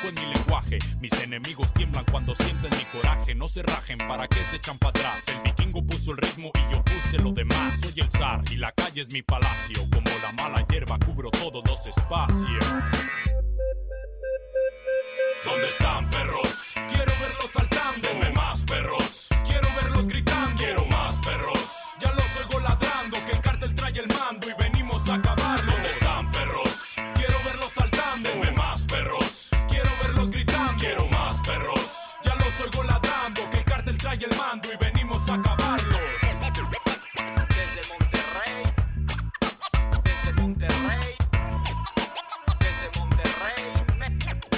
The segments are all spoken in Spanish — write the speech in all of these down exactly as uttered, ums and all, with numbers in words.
fijo en mi lenguaje. Mis enemigos tiemblan cuando sienten mi coraje. No se rajen, ¿para qué se echan para atrás? El vikingo puso el ritmo y yo puse lo demás. Soy el zar y la calle es mi palacio. Como la mala hierba cubro todos los espacios. ¿Dónde están, perros? Quiero verlos saltando. Denme más, perros. Quiero verlos gritando. Quiero más, perros. Ya los oigo ladrando, que el cártel trae el mando y venimos a acabarlo. ¿Dónde están, perros? Quiero verlos saltando. Denme más, perros. Quiero verlos gritando. Quiero más, perros. Ya los oigo ladrando, que el cártel trae el mando y venimos a acabarlos. Desde Monterrey, desde Monterrey, desde Monterrey.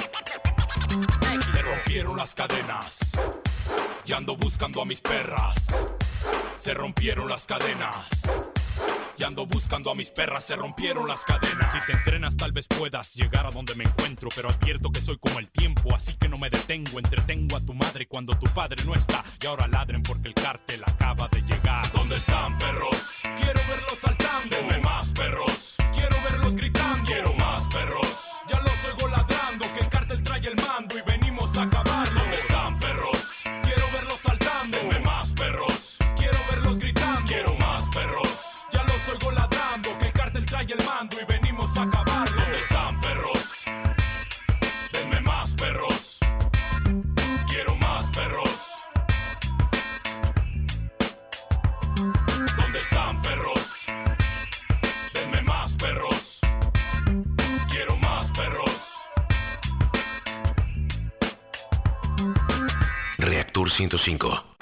Se rompieron las cadenas y ando buscando a mis perras. Se rompieron las cadenas y ando buscando a mis perras. Se rompieron las cadenas. Si te entrenas tal vez puedas llegar a donde me encuentro, pero advierto que soy como el tiempo, así que no me detengo. Entretengo a tu madre cuando tu padre no está, y ahora ladren porque el cártel acaba de llegar. ¿Dónde están, perros? Quiero verlos saltando. Denme más, perros. Quiero verlos gritando. Quiero más, perros. Ya los oigo ladrando, que el cártel trae el mando y venimos a acabarlo. ¿Dónde están, perros? Quiero verlos saltando. Denme más, perros. Quiero verlos gritando. Quiero más, perros. Ya los oigo ladrando, que el cártel trae el mando y venimos a acabarlo. ¿Dónde están, perros? Denme más, perros. Quiero más, perros. ¿Dónde están, perros? Denme más, perros. Quiero más, perros. Reactor ciento cinco.